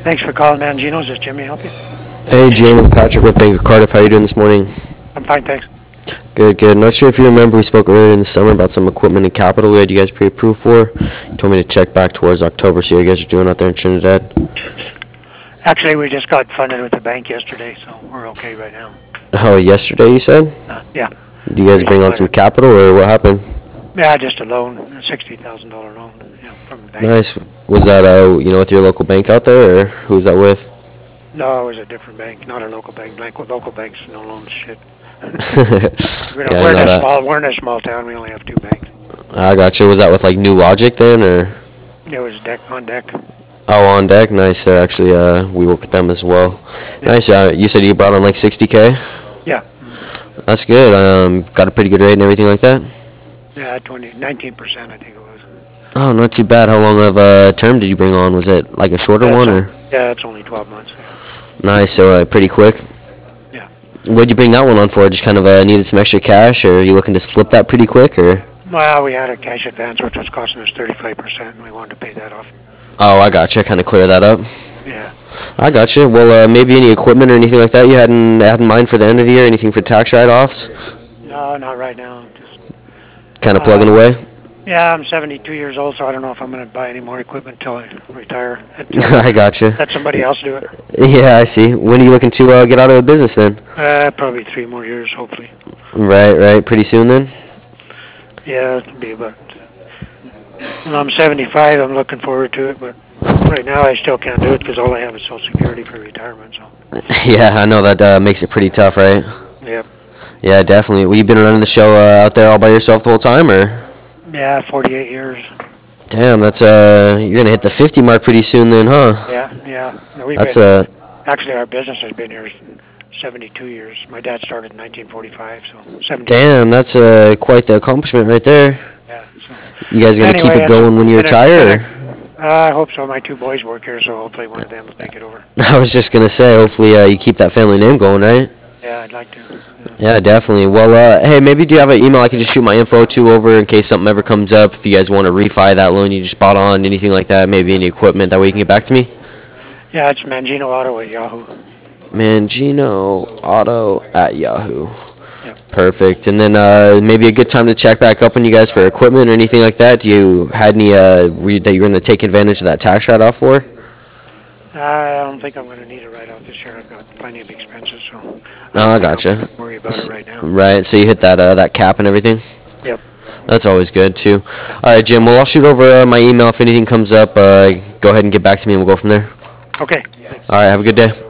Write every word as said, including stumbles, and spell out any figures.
Thanks for calling Mangino's. Is Jimmy help you? Hey, Jim, it's Patrick with Bank of Cardiff. How you doing this morning? I'm fine, thanks. Good, good. Not sure if you remember, we spoke earlier in the summer about some equipment and capital we had you guys pre-approved for. You told me to check back towards October, see how you guys are doing out there in Trinidad. Actually, we just got funded with the bank yesterday, so we're okay right now. Oh, yesterday you said? Uh, yeah. Do you guys bring on some capital, or what happened? Yeah, just a loan, a sixty thousand dollar loan, yeah, from the bank. Nice. Was that, uh, you know, with your local bank out there, or who was that with? No, it was a different bank, not a local bank. Like local banks, no loans, shit. yeah, we're, I we're, in know a that. small, we're in a small town. We only have two banks. I gotcha. Was that with, like, New Logic then, or? It was deck on deck. Oh, on deck. Nice. Uh, actually, uh, we work with them as well. Yeah. Nice. Uh, you said you brought on like sixty K? Yeah. That's good. Um, got a pretty good rate and everything like that? Yeah, twenty, nineteen percent I think it was. Oh, not too bad. How long of a term did you bring on? Was it like a shorter yeah, one, or? Yeah, it's only twelve months. Nice. So uh, pretty quick. Yeah. What'd you bring that one on for? Just kind of uh, needed some extra cash, or are you looking to flip that pretty quick, or? Well, we had a cash advance which was costing us thirty-five percent, and we wanted to pay that off. Oh, I gotcha. Kind of clear that up. Yeah. I gotcha. Well, uh, maybe any equipment or anything like that you had in, had in mind for the end of the year? Anything for tax write-offs? No, not right now. Just kind of plugging uh, away? Yeah, I'm seventy-two years old, so I don't know if I'm going to buy any more equipment until I retire. Until I gotcha. Let somebody else do it. Yeah, I see. When are you looking to uh, get out of the business then? Uh, probably three more years, hopefully. Right, right. Pretty soon then? Yeah, it'll be about... When I'm seventy-five, I'm looking forward to it, but right now I still can't do it because all I have is Social Security for retirement. So. Yeah, I know that uh, makes it pretty tough, right? Yep. Yeah, definitely. Well, you been running the show uh, out there all by yourself the whole time, or? Yeah, forty-eight years. Damn, that's uh, you're gonna hit the fifty mark pretty soon, then, huh? Yeah, yeah. We've that's been, uh. Actually, our business has been here seventy-two years. My dad started in nineteen forty-five, so seventy. Damn, that's uh, quite the accomplishment right there. Yeah. So. You guys gonna anyway, keep it going when you retire? Uh, I hope so. My two boys work here, so hopefully one of them will take it over. I was just gonna say, hopefully uh, you keep that family name going, right? Yeah, I'd like to. Yeah, definitely. Well, uh, hey, maybe do you have an email I can just shoot my info to over in case something ever comes up? If you guys want to refi that loan you just bought on, anything like that, maybe any equipment, that way you can get back to me? Yeah, it's Mangino Auto at Yahoo. Mangino Auto at Yahoo. Yep. Perfect. And then uh, maybe a good time to check back up on you guys for equipment or anything like that. Do you had any uh, you, that you're going to take advantage of that tax write-off for? I don't think I'm going to need a write-off this year. I've got plenty of expenses, so. Oh, I gotcha. Don't worry about it right now. Right. So you hit that uh, that cap and everything. Yep. That's always good too. All right, Jim. Well, I'll shoot over uh, my email if anything comes up. Uh, go ahead and get back to me, and we'll go from there. Okay. All right. Have a good day.